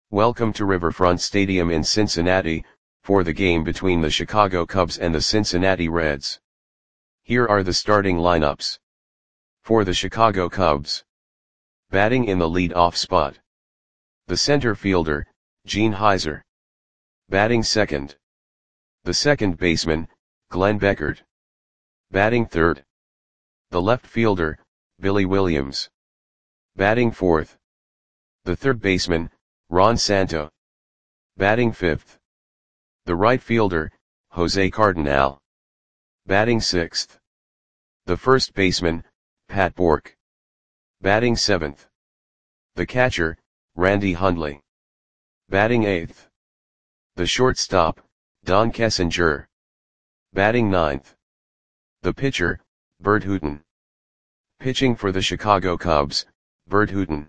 Welcome to Riverfront Stadium in Cincinnati, for the game between the Chicago Cubs and the Cincinnati Reds. Here are the starting lineups. For the Chicago Cubs. Batting in the lead-off spot. The center fielder, Gene Heiser. Batting second. The second baseman, Glenn Beckert. Batting third. The left fielder, Billy Williams. Batting fourth. The third baseman, Ron Santo. Batting fifth. The right fielder, Jose Cardinal. Batting sixth. The first baseman, Pat Bourque. Batting seventh. The catcher, Randy Hundley. Batting eighth. The shortstop, Don Kessinger. Batting ninth. The pitcher, Bert Hooton. Pitching for the Chicago Cubs, Bert Hooton.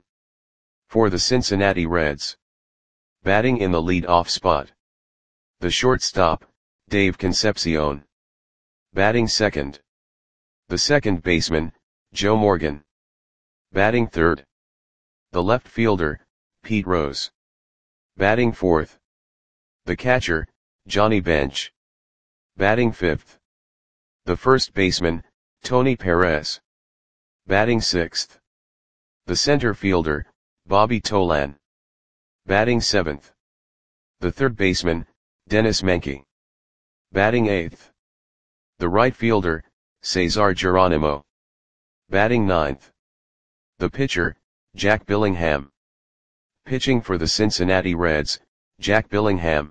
For the Cincinnati Reds. Batting in the lead-off spot. The shortstop, Dave Concepcion. Batting second. The second baseman, Joe Morgan. Batting third. The left fielder, Pete Rose. Batting fourth. The catcher, Johnny Bench. Batting fifth. The first baseman, Tony Perez. Batting sixth. The center fielder, Bobby Tolan. Batting seventh. The third baseman, Dennis Menke. Batting eighth. The right fielder, Cesar Geronimo. Batting ninth. The pitcher, Jack Billingham. Pitching for the Cincinnati Reds, Jack Billingham.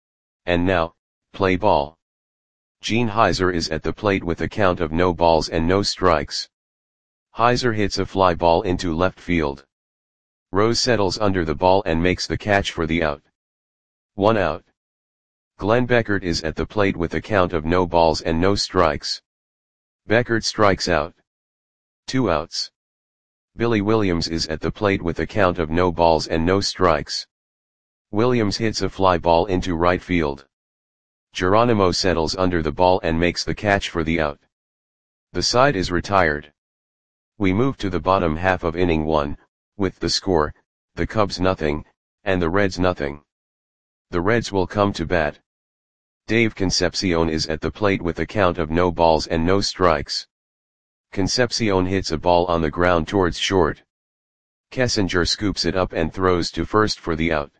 And now, play ball. Gene Heiser is at the plate with a count of no balls and no strikes. Heiser hits a fly ball into left field. Rose settles under the ball and makes the catch for the out. 1 out. Glenn Beckert is at the plate with a count of no balls and no strikes. Beckert strikes out. 2 outs. Billy Williams is at the plate with a count of no balls and no strikes. Williams hits a fly ball into right field. Geronimo settles under the ball and makes the catch for the out. The side is retired. We move to the bottom half of inning 1, with the score, the Cubs nothing, and the Reds nothing. The Reds will come to bat. Dave Concepcion is at the plate with a count of no balls and no strikes. Concepcion hits a ball on the ground towards short. Kessinger scoops it up and throws to first for the out.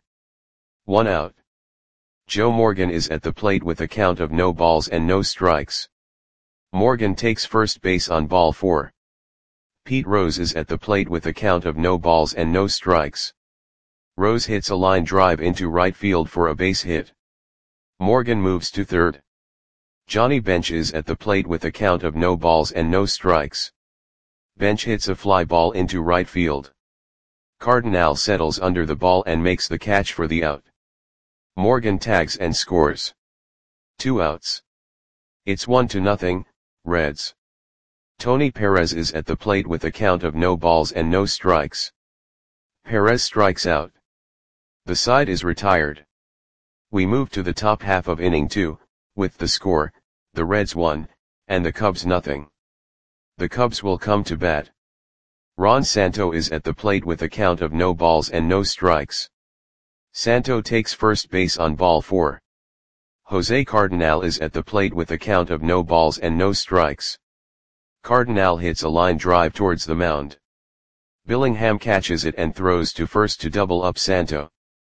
1 out. Joe Morgan is at the plate with a count of no balls and no strikes. Morgan takes first base on ball 4. Pete Rose is at the plate with a count of no balls and no strikes. Rose hits a line drive into right field for a base hit. Morgan moves to third. Johnny Bench is at the plate with a count of no balls and no strikes. Bench hits a fly ball into right field. Cardinal settles under the ball and makes the catch for the out. Morgan tags and scores. 2 outs. It's 1-0, Reds. Tony Perez is at the plate with a count of no balls and no strikes. Perez strikes out. The side is retired. We move to the top half of inning 2, with the score, the Reds 1, and the Cubs nothing. The Cubs will come to bat. Ron Santo is at the plate with a count of no balls and no strikes. Santo takes first base on ball 4. Jose Cardinal is at the plate with a count of no balls and no strikes. Cardinal hits a line drive towards the mound. Billingham catches it and throws to first to double up Santo.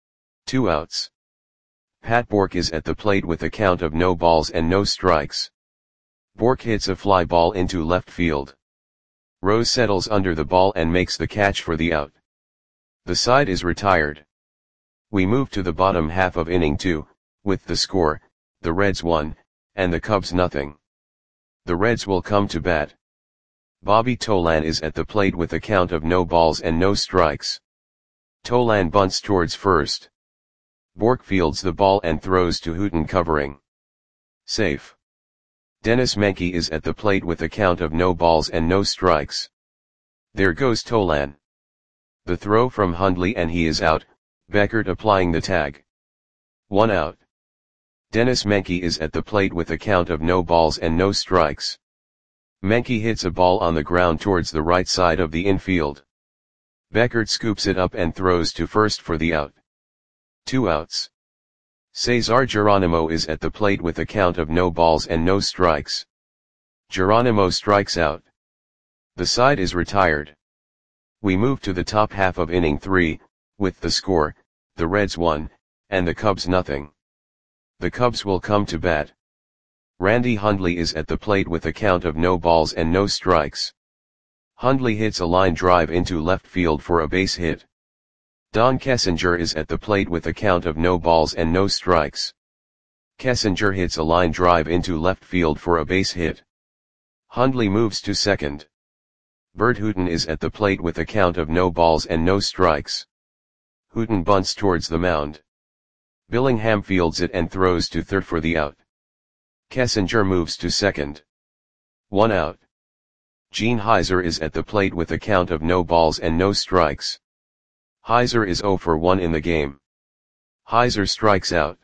2 outs. Pat Bourque is at the plate with a count of no balls and no strikes. Bourque hits a fly ball into left field. Rose settles under the ball and makes the catch for the out. The side is retired. We move to the bottom half of inning 2, with the score, the Reds 1, and the Cubs nothing. The Reds will come to bat. Bobby Tolan is at the plate with a count of no balls and no strikes. Tolan bunts towards first. Bourque fields the ball and throws to Hooton covering. Safe. Dennis Menke is at the plate with a count of no balls and no strikes. There goes Tolan. The throw from Hundley and he is out, Beckert applying the tag. 1 out. Dennis Menke is at the plate with a count of no balls and no strikes. Menke hits a ball on the ground towards the right side of the infield. Beckert scoops it up and throws to first for the out. 2 outs. Cesar Geronimo is at the plate with a count of no balls and no strikes. Geronimo strikes out. The side is retired. We move to the top half of inning 3, with the score, the Reds 1, and the Cubs nothing. The Cubs will come to bat. Randy Hundley is at the plate with a count of no balls and no strikes. Hundley hits a line drive into left field for a base hit. Don Kessinger is at the plate with a count of no balls and no strikes. Kessinger hits a line drive into left field for a base hit. Hundley moves to second. Bert Hooton is at the plate with a count of no balls and no strikes. Hooton bunts towards the mound. Billingham fields it and throws to third for the out. Kessinger moves to second. 1 out. Gene Heiser is at the plate with a count of no balls and no strikes. Heiser is 0 for 1 in the game. Heiser strikes out.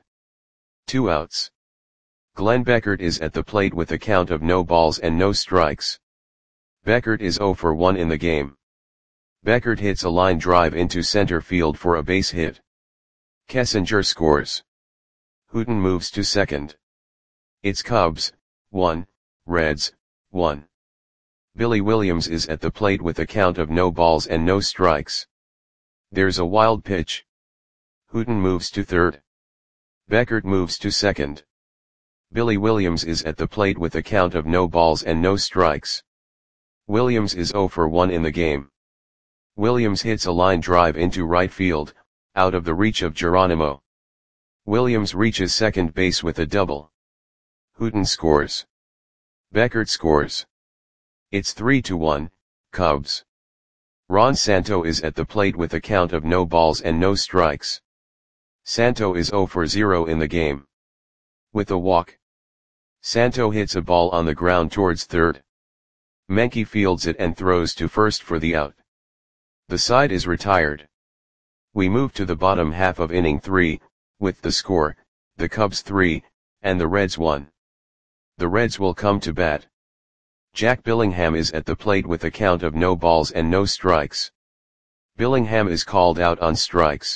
2 outs. Glenn Beckert is at the plate with a count of no balls and no strikes. Beckert is 0 for 1 in the game. Beckert hits a line drive into center field for a base hit. Kessinger scores. Hooton moves to second. It's Cubs, 1, Reds, 1. Billy Williams is at the plate with a count of no balls and no strikes. There's a wild pitch. Hooton moves to third. Beckert moves to second. Billy Williams is at the plate with a count of no balls and no strikes. Williams is 0 for 1 in the game. Williams hits a line drive into right field, out of the reach of Geronimo. Williams reaches second base with a double. Hooton scores. Beckert scores. It's 3-1, Cubs. Ron Santo is at the plate with a count of no balls and no strikes. Santo is 0 for 0 in the game. With a walk. Santo hits a ball on the ground towards third. Menke fields it and throws to first for the out. The side is retired. We move to the bottom half of inning 3, with the score, the Cubs 3, and the Reds 1. The Reds will come to bat. Jack Billingham is at the plate with a count of no balls and no strikes. Billingham is called out on strikes.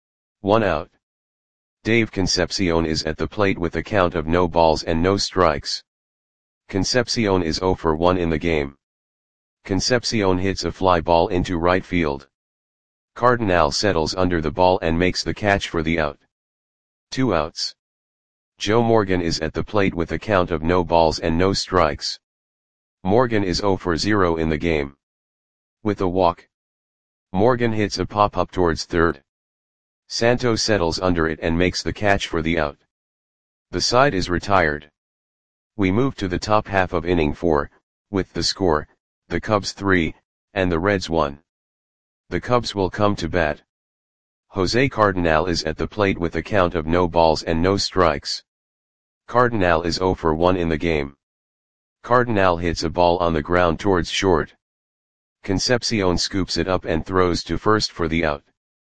1 out. Dave Concepcion is at the plate with a count of no balls and no strikes. Concepcion is 0 for 1 in the game. Concepcion hits a fly ball into right field. Cardinal settles under the ball and makes the catch for the out. 2 outs. Joe Morgan is at the plate with a count of no balls and no strikes. Morgan is 0 for 0 in the game. With a walk. Morgan hits a pop-up towards third. Santo settles under it and makes the catch for the out. The side is retired. We move to the top half of inning 4, with the score, the Cubs 3, and the Reds 1. The Cubs will come to bat. Jose Cardinal is at the plate with a count of no balls and no strikes. Cardinal is 0 for 1 in the game. Cardinal hits a ball on the ground towards short. Concepcion scoops it up and throws to first for the out.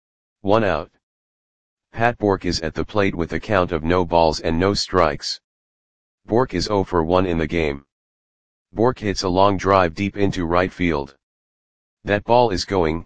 1 out. Pat Bork is at the plate with a count of no balls and no strikes. Bork is 0 for 1 in the game. Bork hits a long drive deep into right field. That ball is gone.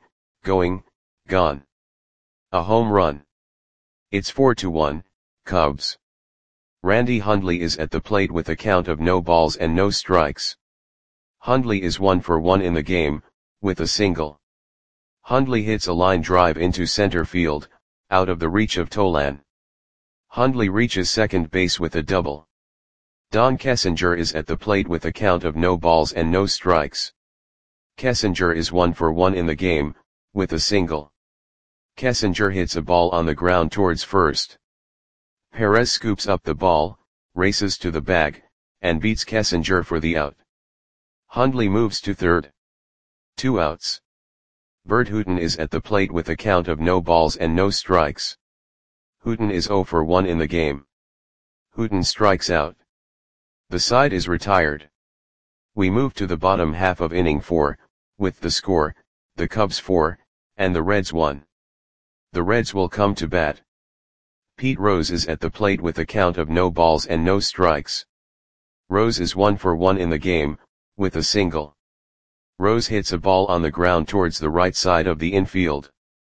A home run. It's 4-1, Cubs. Randy Hundley is at the plate with a count of no balls and no strikes. Hundley is 1 for 1 in the game, with a single. Hundley hits a line drive into center field, out of the reach of Tolan. Hundley reaches second base with a double. Don Kessinger is at the plate with a count of no balls and no strikes. Kessinger is 1 for 1 in the game, with a single. Kessinger hits a ball on the ground towards first. Perez scoops up the ball, races to the bag, and beats Kessinger for the out. Hundley moves to third. 2 outs. Bert Hooton is at the plate with a count of no balls and no strikes. Hooton is 0 for 1 in the game. Hooton strikes out. The side is retired. We move to the bottom half of inning 4, with the score, the Cubs 4, and the Reds 1. The Reds will come to bat. Pete Rose is at the plate with a count of no balls and no strikes. Rose is 1 for 1 in the game, with a single. Rose hits a ball on the ground towards the right side of the infield.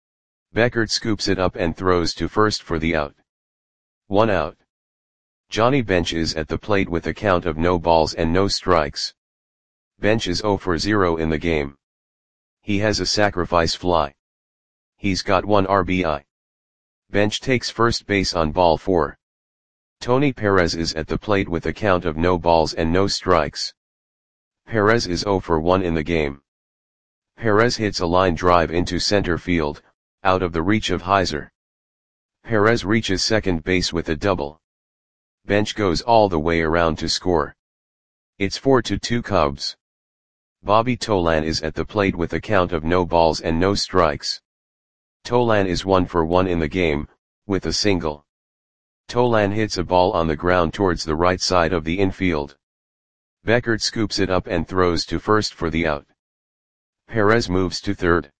Beckert scoops it up and throws to first for the out. 1 out. Johnny Bench is at the plate with a count of no balls and no strikes. Bench is 0 for 0 in the game. He has a sacrifice fly. He's got 1 RBI. Bench takes first base on ball 4. Tony Perez is at the plate with a count of no balls and no strikes. Perez is 0 for 1 in the game. Perez hits a line drive into center field, out of the reach of Heiser. Perez reaches second base with a double. Bench goes all the way around to score. It's 4-2 Cubs. Bobby Tolan is at the plate with a count of no balls and no strikes. Tolan is 1 for 1 in the game, with a single. Tolan hits a ball on the ground towards the right side of the infield. Beckert scoops it up and throws to first for the out. Perez moves to third.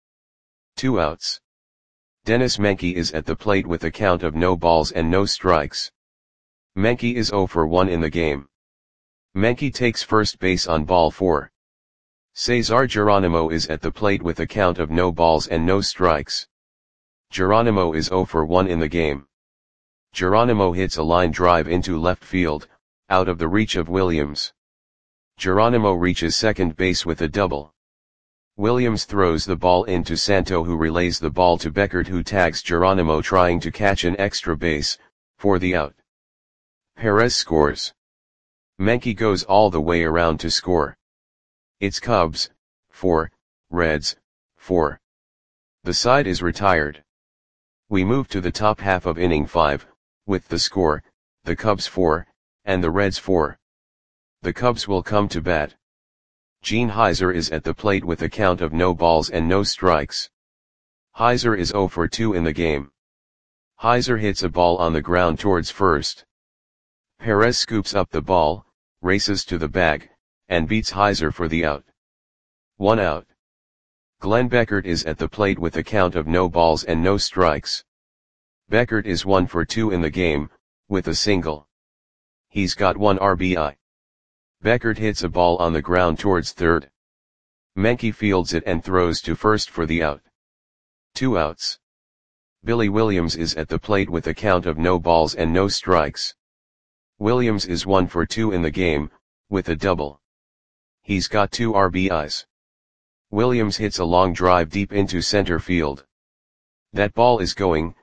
2 outs. Dennis Menke is at the plate with a count of no balls and no strikes. Menke is 0 for 1 in the game. Menke takes first base on ball 4. Cesar Geronimo is at the plate with a count of no balls and no strikes. Geronimo is 0 for 1 in the game. Geronimo hits a line drive into left field, out of the reach of Williams. Geronimo reaches second base with a double. Williams throws the ball into Santo, who relays the ball to Beckert, who tags Geronimo trying to catch an extra base, for the out. Perez scores. Menke goes all the way around to score. It's Cubs, 4, Reds, 4. The side is retired. We move to the top half of inning 5, with the score, the Cubs 4, and the Reds 4. The Cubs will come to bat. Gene Heiser is at the plate with a count of no balls and no strikes. Heiser is 0 for 2 in the game. Heiser hits a ball on the ground towards first. Perez scoops up the ball, races to the bag, and beats Heiser for the out. 1 out. Glenn Beckert is at the plate with a count of no balls and no strikes. Beckert is 1 for 2 in the game, with a single. He's got 1 RBI. Beckert hits a ball on the ground towards third. Menke fields it and throws to first for the out. 2 outs. Billy Williams is at the plate with a count of no balls and no strikes. Williams is 1 for 2 in the game, with a double. He's got 2 RBIs. Williams hits a long drive deep into center field. That ball is gone.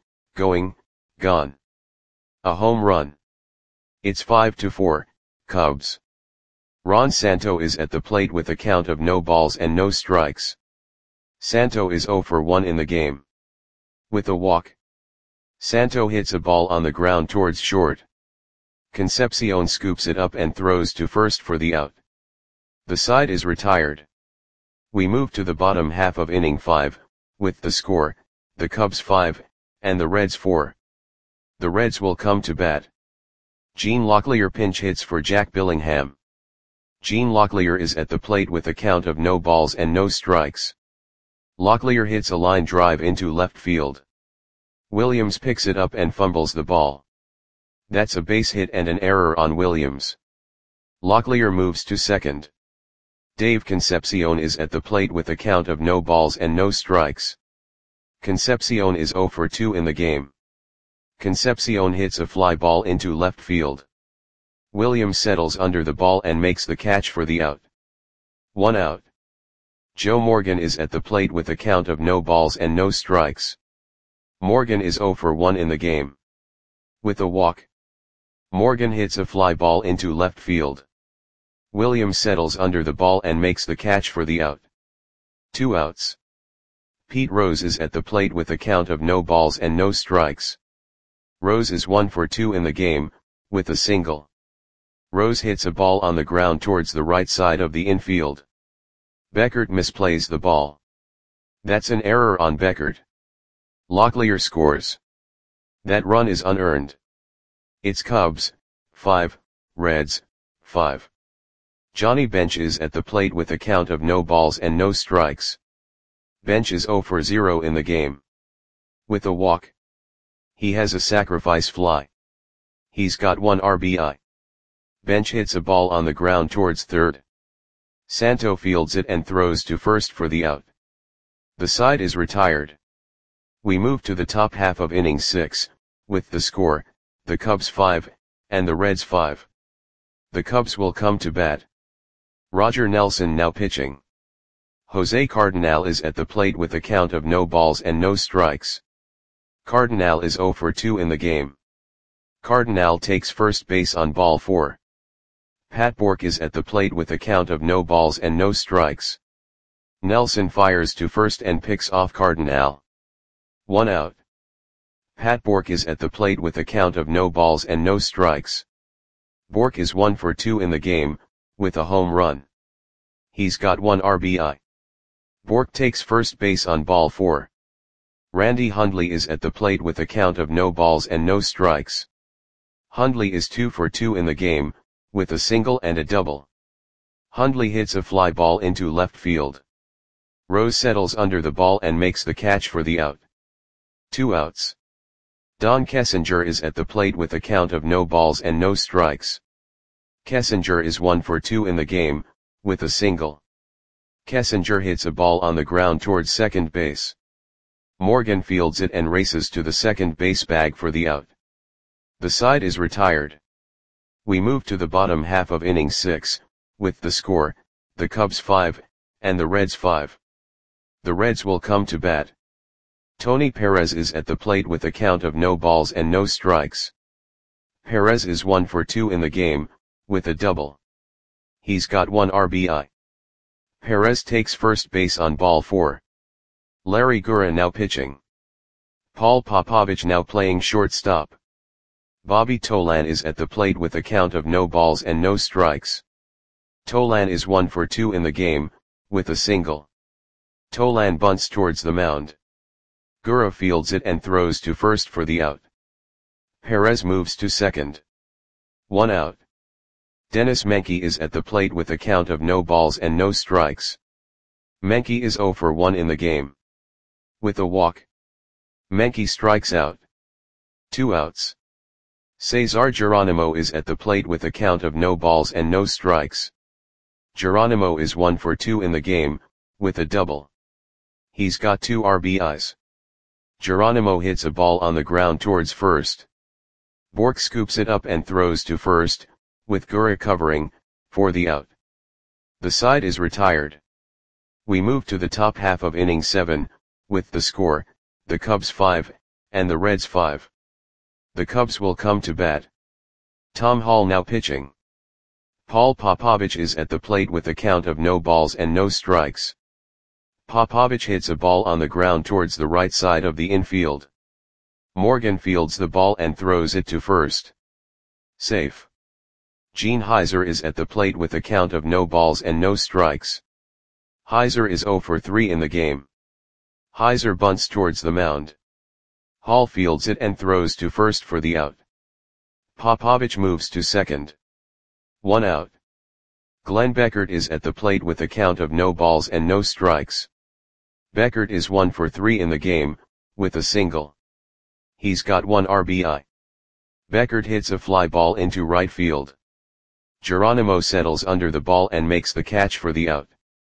A home run. It's 5-4, Cubs. Ron Santo is at the plate with a count of no balls and no strikes. Santo is 0 for 1 in the game. With a walk. Santo hits a ball on the ground towards short. Concepcion scoops it up and throws to first for the out. The side is retired. We move to the bottom half of inning 5, with the score, the Cubs 5, and the Reds 4. The Reds will come to bat. Gene Locklear pinch hits for Jack Billingham. Gene Locklear is at the plate with a count of no balls and no strikes. Locklear hits a line drive into left field. Williams picks it up and fumbles the ball. That's a base hit and an error on Williams. Locklear moves to second. Dave Concepcion is at the plate with a count of no balls and no strikes. Concepcion is 0 for 2 in the game. Concepcion hits a fly ball into left field. Williams settles under the ball and makes the catch for the out. 1 out. Joe Morgan is at the plate with a count of no balls and no strikes. Morgan is 0 for 1 in the game. With a walk. Morgan hits a fly ball into left field. Williams settles under the ball and makes the catch for the out. 2 outs. Pete Rose is at the plate with a count of no balls and no strikes. Rose is 1 for 2 in the game, with a single. Rose hits a ball on the ground towards the right side of the infield. Beckert misplays the ball. That's an error on Beckert. Locklear scores. That run is unearned. It's Cubs, 5, Reds, 5. Johnny Bench is at the plate with a count of no balls and no strikes. Bench is 0 for 0 in the game. With a walk. He has a sacrifice fly. He's got 1 RBI. Bench hits a ball on the ground towards third. Santo fields it and throws to first for the out. The side is retired. We move to the top half of inning 6, with the score, the Cubs 5, and the Reds 5. The Cubs will come to bat. Roger Nelson now pitching. Jose Cardenal is at the plate with a count of no balls and no strikes. Cardenal is 0 for 2 in the game. Cardenal takes first base on ball 4. Pat Bourque is at the plate with a count of no balls and no strikes. Nelson fires to first and picks off Cardenal. 1 out. Pat Bourque is at the plate with a count of no balls and no strikes. Bourque is 1 for 2 in the game, with a home run. He's got 1 RBI. Bourque takes first base on ball 4. Randy Hundley is at the plate with a count of no balls and no strikes. Hundley is 2 for 2 in the game, with a single and a double. Hundley hits a fly ball into left field. Rose settles under the ball and makes the catch for the out. 2 outs. Don Kessinger is at the plate with a count of no balls and no strikes. Kessinger is 1 for 2 in the game, with a single. Kessinger hits a ball on the ground towards second base. Morgan fields it and races to the second base bag for the out. The side is retired. We move to the bottom half of inning 6, with the score, the Cubs 5, and the Reds 5. The Reds will come to bat. Tony Perez is at the plate with a count of no balls and no strikes. Perez is 1 for 2 in the game, with a double. He's got 1 RBI. Perez takes first base on ball 4. Larry Gura now pitching. Paul Popovich now playing shortstop. Bobby Tolan is at the plate with a count of no balls and no strikes. Tolan is 1 for 2 in the game, with a single. Tolan bunts towards the mound. Gura fields it and throws to first for the out. Perez moves to second. 1 out. Dennis Menke is at the plate with a count of no balls and no strikes. Menke is 0 for 1 in the game. With a walk. Menke strikes out. 2 outs. Cesar Geronimo is at the plate with a count of no balls and no strikes. Geronimo is 1 for 2 in the game, with a double. He's got 2 RBIs. Geronimo hits a ball on the ground towards first. Bourque scoops it up and throws to first, with Gura covering, for the out. The side is retired. We move to the top half of inning 7, with the score, the Cubs 5, and the Reds 5. The Cubs will come to bat. Tom Hall now pitching. Paul Popovich is at the plate with a count of no balls and no strikes. Popovich hits a ball on the ground towards the right side of the infield. Morgan fields the ball and throws it to first. Safe. Gene Heiser is at the plate with a count of no balls and no strikes. Heiser is 0 for 3 in the game. Heiser bunts towards the mound. Hall fields it and throws to first for the out. Popovich moves to second. 1 out. Glenn Beckert is at the plate with a count of no balls and no strikes. Beckert is 1 for 3 in the game, with a single. He's got 1 RBI. Beckert hits a fly ball into right field. Geronimo settles under the ball and makes the catch for the out.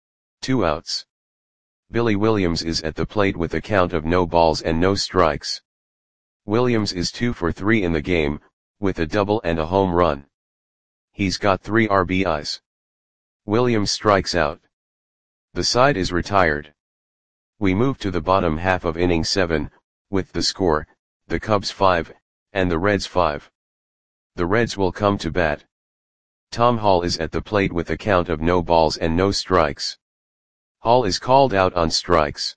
2 outs. Billy Williams is at the plate with a count of no balls and no strikes. Williams is 2 for 3 in the game, with a double and a home run. He's got 3 RBIs. Williams strikes out. The side is retired. We move to the bottom half of inning 7, with the score, the Cubs 5, and the Reds 5. The Reds will come to bat. Tom Hall is at the plate with a count of no balls and no strikes. Hall is called out on strikes.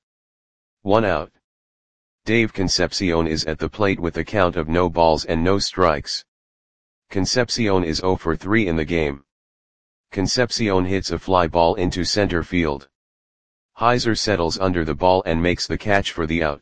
1 out. Dave Concepcion is at the plate with a count of no balls and no strikes. Concepcion is 0 for 3 in the game. Concepcion hits a fly ball into center field. Heiser settles under the ball and makes the catch for the out.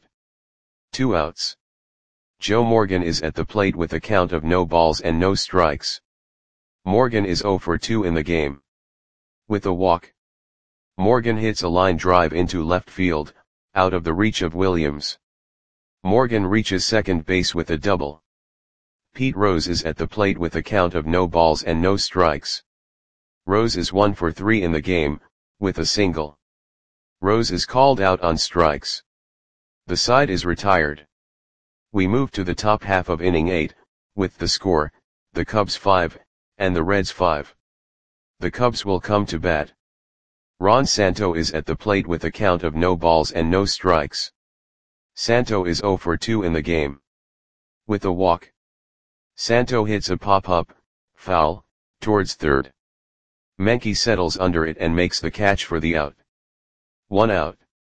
2 outs. Joe Morgan is at the plate with a count of no balls and no strikes. Morgan is 0 for 2 in the game. With a walk. Morgan hits a line drive into left field, out of the reach of Williams. Morgan reaches second base with a double. Pete Rose is at the plate with a count of no balls and no strikes. Rose is 1 for 3 in the game, with a single. Rose is called out on strikes. The side is retired. We move to the top half of inning 8, with the score, the Cubs 5, and the Reds 5. The Cubs will come to bat. Ron Santo is at the plate with a count of no balls and no strikes. Santo is 0 for 2 in the game. With a walk, Santo hits a pop-up, foul, towards third. Menke settles under it and makes the catch for the out. 1 out.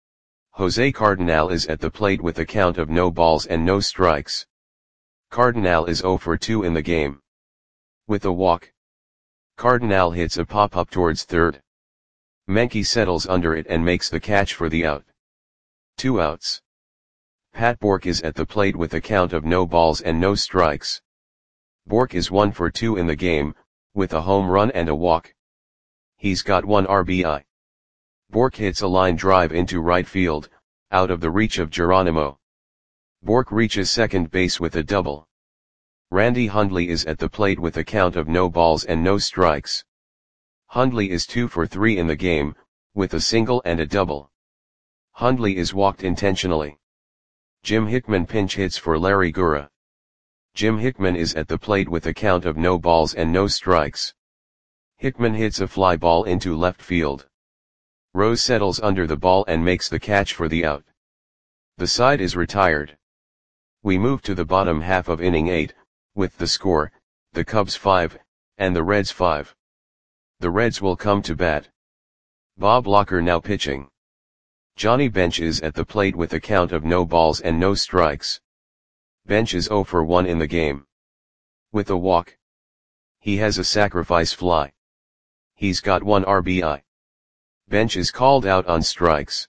Jose Cardenal is at the plate with a count of no balls and no strikes. Cardenal is 0 for 2 in the game. With a walk, Cardenal hits a pop-up towards third. Menke settles under it and makes the catch for the out. 2 outs. Pat Bourque is at the plate with a count of no balls and no strikes. Bourque is 1 for 2 in the game, with a home run and a walk. He's got 1 RBI. Bourque hits a line drive into right field, out of the reach of Geronimo. Bourque reaches second base with a double. Randy Hundley is at the plate with a count of no balls and no strikes. Hundley is 2 for 3 in the game, with a single and a double. Hundley is walked intentionally. Jim Hickman pinch hits for Larry Gura. Jim Hickman is at the plate with a count of no balls and no strikes. Hickman hits a fly ball into left field. Rose settles under the ball and makes the catch for the out. The side is retired. We move to the bottom half of inning 8, with the score, the Cubs 5, and the Reds 5. The Reds will come to bat. Bob Locker now pitching. Johnny Bench is at the plate with a count of no balls and no strikes. Bench is 0 for 1 in the game. With a walk, he has a sacrifice fly. He's got 1 RBI. Bench is called out on strikes.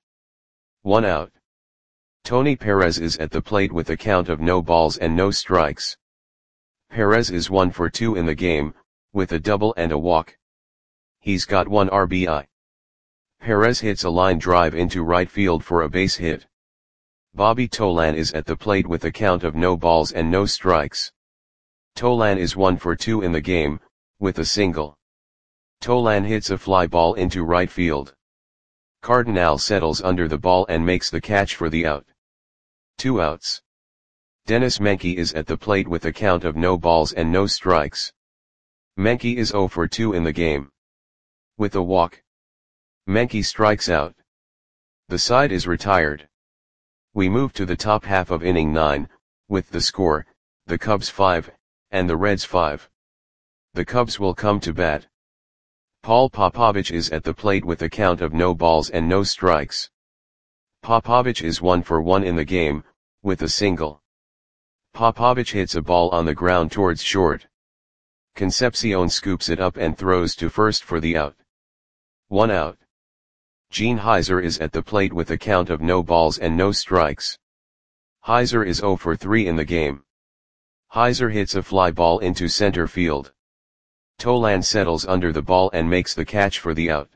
1 out. Tony Perez is at the plate with a count of no balls and no strikes. Perez is 1 for 2 in the game, with a double and a walk. He's got 1 RBI. Perez hits a line drive into right field for a base hit. Bobby Tolan is at the plate with a count of no balls and no strikes. Tolan is 1 for 2 in the game, with a single. Tolan hits a fly ball into right field. Cardenal settles under the ball and makes the catch for the out. 2 outs. Dennis Menke is at the plate with a count of no balls and no strikes. Menke is 0 for 2 in the game. With a walk, Menke strikes out. The side is retired. We move to the top half of inning 9, with the score, the Cubs 5, and the Reds 5. The Cubs will come to bat. Paul Popovich is at the plate with a count of no balls and no strikes. Popovich is 1 for 1 in the game, with a single. Popovich hits a ball on the ground towards short. Concepcion scoops it up and throws to first for the out. 1 out. Gene Heiser is at the plate with a count of no balls and no strikes. Heiser is 0 for 3 in the game. Heiser hits a fly ball into center field. Tolan settles under the ball and makes the catch for the out.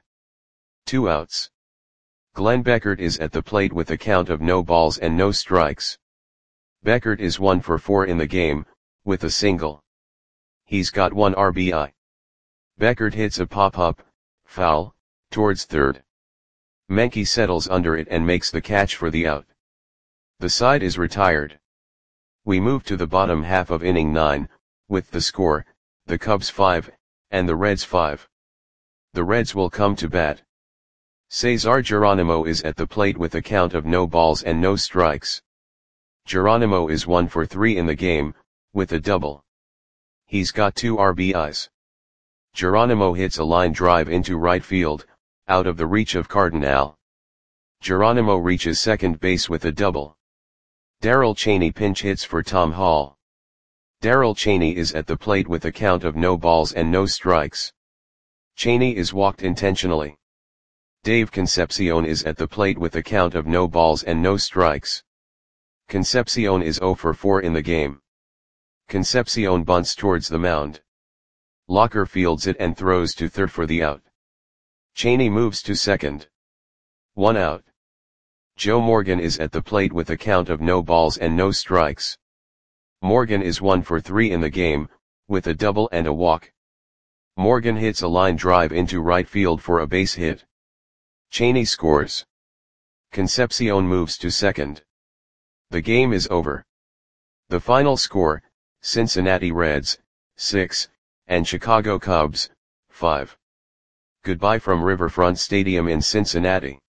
2 outs. Glenn Beckert is at the plate with a count of no balls and no strikes. Beckert is 1 for 4 in the game, with a single. He's got 1 RBI. Beckert hits a pop-up, foul, towards third. Menke settles under it and makes the catch for the out. The side is retired. We move to the bottom half of inning 9, with the score, the Cubs 5, and the Reds 5. The Reds will come to bat. Cesar Geronimo is at the plate with a count of no balls and no strikes. Geronimo is 1 for 3 in the game, with a double. He's got 2 RBIs. Geronimo hits a line drive into right field, out of the reach of Cardenal. Geronimo reaches second base with a double. Darrell Chaney pinch hits for Tom Hall. Darrell Chaney is at the plate with a count of no balls and no strikes. Chaney is walked intentionally. Dave Concepcion is at the plate with a count of no balls and no strikes. Concepcion is 0 for 4 in the game. Concepcion bunts towards the mound. Locker fields it and throws to third for the out. Chaney moves to second. 1 out. Joe Morgan is at the plate with a count of no balls and no strikes. Morgan is 1 for 3 in the game, with a double and a walk. Morgan hits a line drive into right field for a base hit. Chaney scores. Concepcion moves to second. The game is over. The final score, Cincinnati Reds, 6, and Chicago Cubs, 5. Goodbye from Riverfront Stadium in Cincinnati.